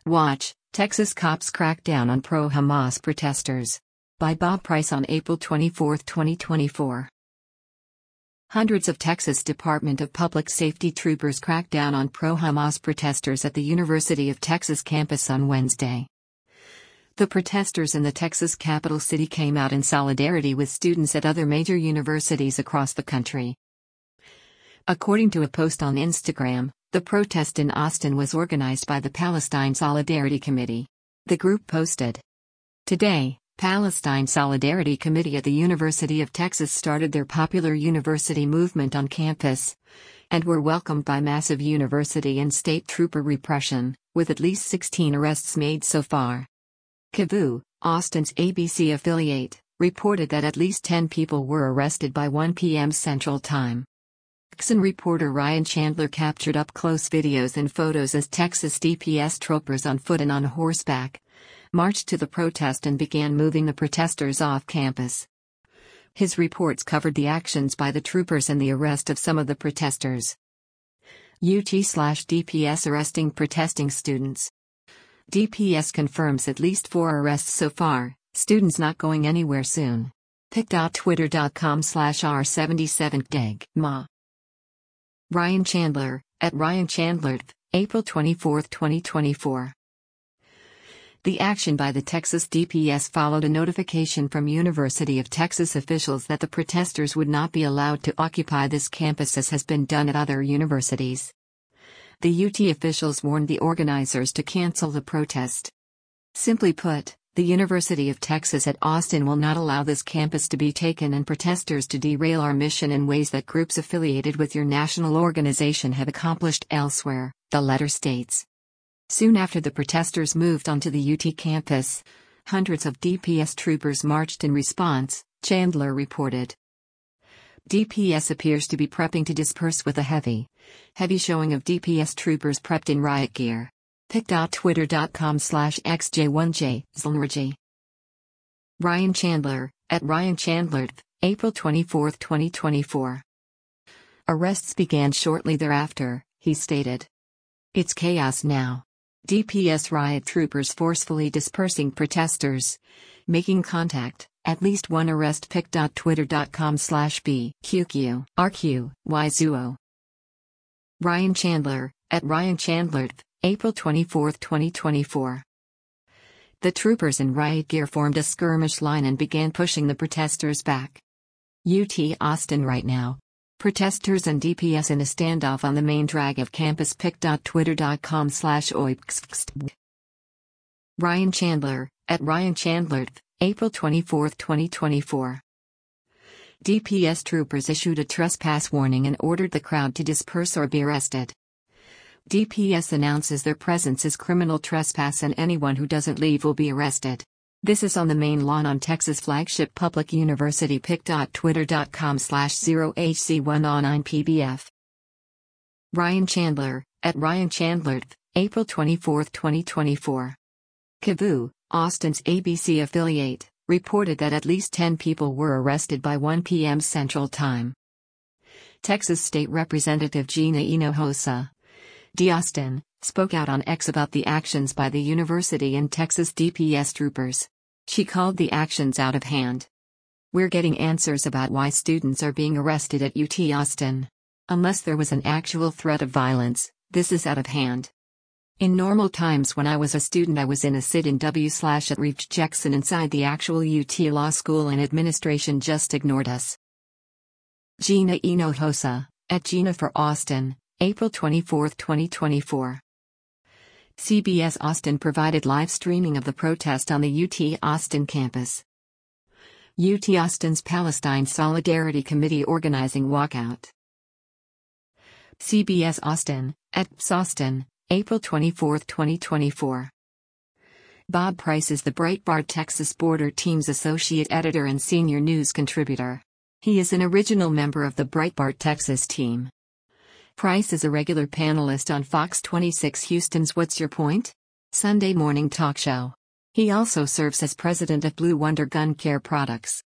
Watch, Texas cops crack down on pro-Hamas protesters. By Bob Price on April 24, 2024. Hundreds of Texas Department of Public Safety troopers cracked down on pro-Hamas protesters at the University of Texas campus on Wednesday. The protesters in the Texas capital city came out in solidarity with students at other major universities across the country. According to a post on Instagram, the protest in Austin was organized by the Palestine Solidarity Committee. The group posted, "Today, Palestine Solidarity Committee at the University of Texas started their popular university movement on campus, and were welcomed by massive university and state trooper repression, with at least 16 arrests made so far." KVUE, Austin's ABC affiliate, reported that at least 10 people were arrested by 1 p.m. Central Time. Texan reporter Ryan Chandler captured up-close videos and photos as Texas DPS troopers on foot and on horseback marched to the protest and began moving the protesters off campus. His reports covered the actions by the troopers and the arrest of some of the protesters. UT/DPS arresting protesting students. DPS confirms at least 4 arrests so far, students not going anywhere soon. pic.twitter.com/r77deg ma. Ryan Chandler, at Ryan Chandler, April 24, 2024. The action by the Texas DPS followed a notification from University of Texas officials that the protesters would not be allowed to occupy this campus as has been done at other universities. The UT officials warned the organizers to cancel the protest. Simply put, the University of Texas at Austin will not allow this campus to be taken and protesters to derail our mission in ways that groups affiliated with your national organization have accomplished elsewhere, the letter states. Soon after the protesters moved onto the UT campus, hundreds of DPS troopers marched in response, Chandler reported. DPS appears to be prepping to disperse with a heavy showing of DPS troopers prepped in riot gear. pic.twitter.com/xj1j Zlnrg. Ryan Chandler, at Ryan Chandler, April 24, 2024. Arrests began shortly thereafter, he stated. It's chaos now. DPS riot troopers forcefully dispersing protesters, making contact, at least 1 arrest. pic.twitter.com/bqqrqyzuo. Ryan Chandler, at Ryan Chandler, April 24, 2024. The troopers in riot gear formed a skirmish line and began pushing the protesters back. UT Austin right now. Protesters and DPS in a standoff on the main drag of campus. pic.twitter.com/oipxxt. Ryan Chandler, at Ryan Chandler, April 24, 2024. DPS troopers issued a trespass warning and ordered the crowd to disperse or be arrested. DPS announces their presence is criminal trespass and anyone who doesn't leave will be arrested. This is on the main lawn on Texas flagship public university. pic.twitter.com/0hc109pbf. Ryan Chandler, at Ryan Chandler, April 24, 2024. KVUE, Austin's ABC affiliate, reported that at least 10 people were arrested by 1 p.m. Central Time. Texas State Representative Gina Hinojosa, Austin, spoke out on X about the actions by the university and Texas DPS troopers. She called the actions out of hand. We're getting answers about why students are being arrested at UT Austin. Unless there was an actual threat of violence, this is out of hand. In normal times when I was a student I was in a sit-in-w/ at Reach Jackson inside the actual UT Law School and administration just ignored us. Gina Hinojosa, at Gina for Austin, April 24, 2024. CBS Austin provided live streaming of the protest on the UT Austin campus. UT Austin's Palestine Solidarity Committee organizing walkout. CBS Austin, at PS Austin, April 24, 2024. Bob Price is the Breitbart Texas Border Team's associate editor and senior news contributor. He is an original member of the Breitbart Texas team. Price is a regular panelist on Fox 26 Houston's What's Your Point? Sunday morning talk show. He also serves as president of Blue Wonder Gun Care Products.